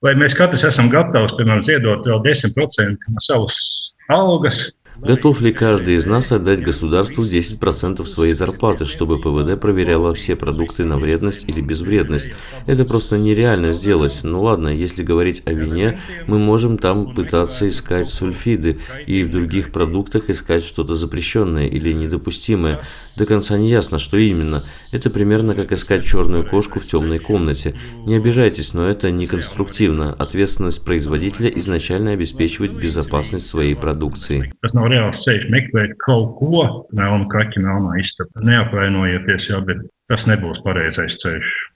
Vai mēs katrs esam gatavs, piemēram, ziedot vēl 10% no savas algas? Готов ли каждый из нас отдать государству 10% своей зарплаты, чтобы ПВД проверяло все продукты на вредность или безвредность? Это просто нереально сделать. Ну ладно, если говорить о вине, мы можем там пытаться искать сульфиды и в других продуктах искать что-то запрещенное или недопустимое. До конца не ясно, что именно. Это примерно как искать черную кошку в темной комнате. Не обижайтесь, но это не конструктивно. Ответственность производителя изначально обеспечивать безопасность своей продукции. Tas nav reāls ceļš meklēt kaut ko melnu kaķi melnā istabā. Neapvainojieties, jā, bet tas nebūs pareizais ceļš.